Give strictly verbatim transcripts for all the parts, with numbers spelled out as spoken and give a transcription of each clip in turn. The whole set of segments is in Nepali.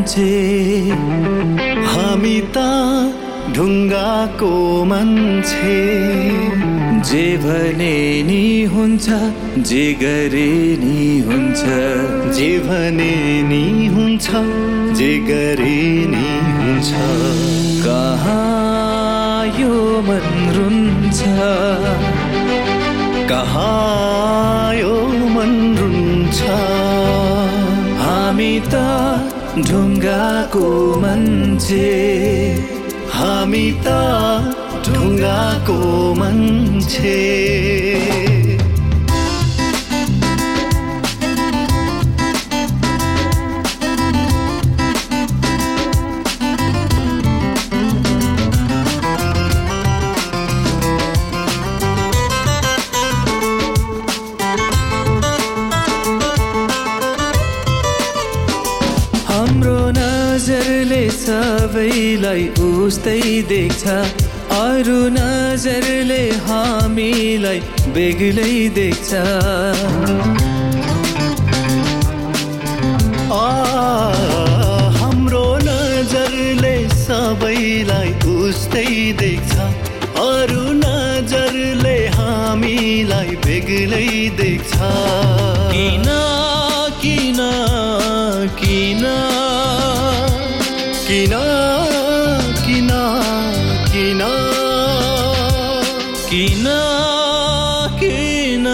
मान्छे हामी त ढुङ्गाको मान्छे जे भने नि हुन्छ जे गरे नि हुन्छ जे भने नि हुन्छ जे गरे नि हुन्छ कहाँ यो मन रुन्छ कहाँ यो मन रुन्छ हामी त ढुङ्गाको मान्छे हामी त ढुङ्गाको मान्छे हाम्रो नजरले सबैलाई उस्तै देख्छ अरू नजरले हामीलाई बेग्लै देख्छ आ हाम्रो नजरले सबैलाई उस्तै देख्छ अरू नजरले हामीलाई बेग्लै देख्छ किन किन किन किन किन किन किन किन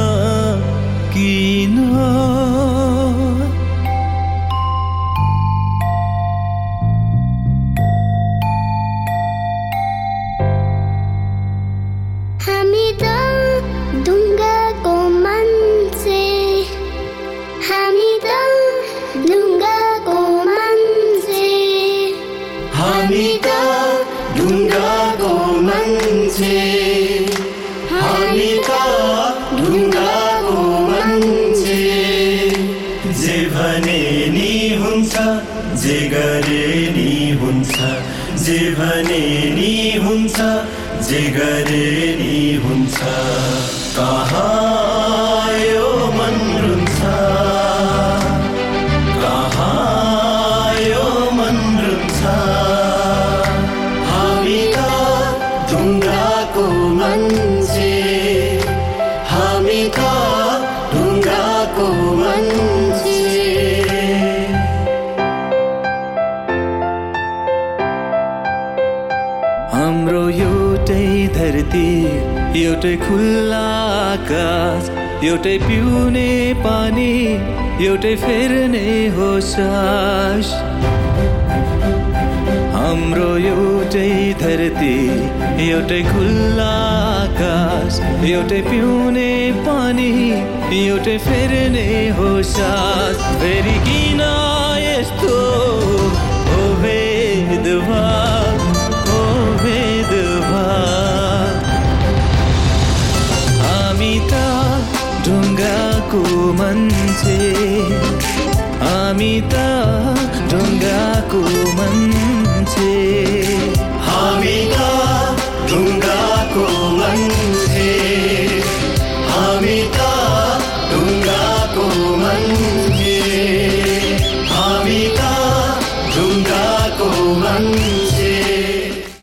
किन हामी त ढुङ्गाको मान्छे हामी त ढुङ्गाको मान्छे हामी त ढुङ्गाको मान्छे हामी त ढुङ्गाको मान्छे जे भने नि हुन्छ जे गरे नि हुन्छ जे भने नि हुन्छ जे गरे नि हुन्छ कहाँ यो मन रुन्छ कहाँ यो मन रुन्छ हामी त ढुङ्गाको मान्छे हामी त ढुङ्गाको मान्छे हाम्रो एउटै धरती एउटै खुल्ला आकाश एउटै पिउने पानी एउटै फेर्ने हो सास हाम्रो एउटै धरती एउटै खुल्ला आकाश एउटै पिउने पानी एउटै फेर्ने हो सास फेरि किन यस्तो हो भेदभाव हो भेदभाव हामी त ढुङ्गाको मान्छे हामी त ढुङ्गाको मान्छे हामी त ढुङ्गाको मान्छे हामी त ढुङ्गाको मान्छे हामी त ढुङ्गाको मान्छे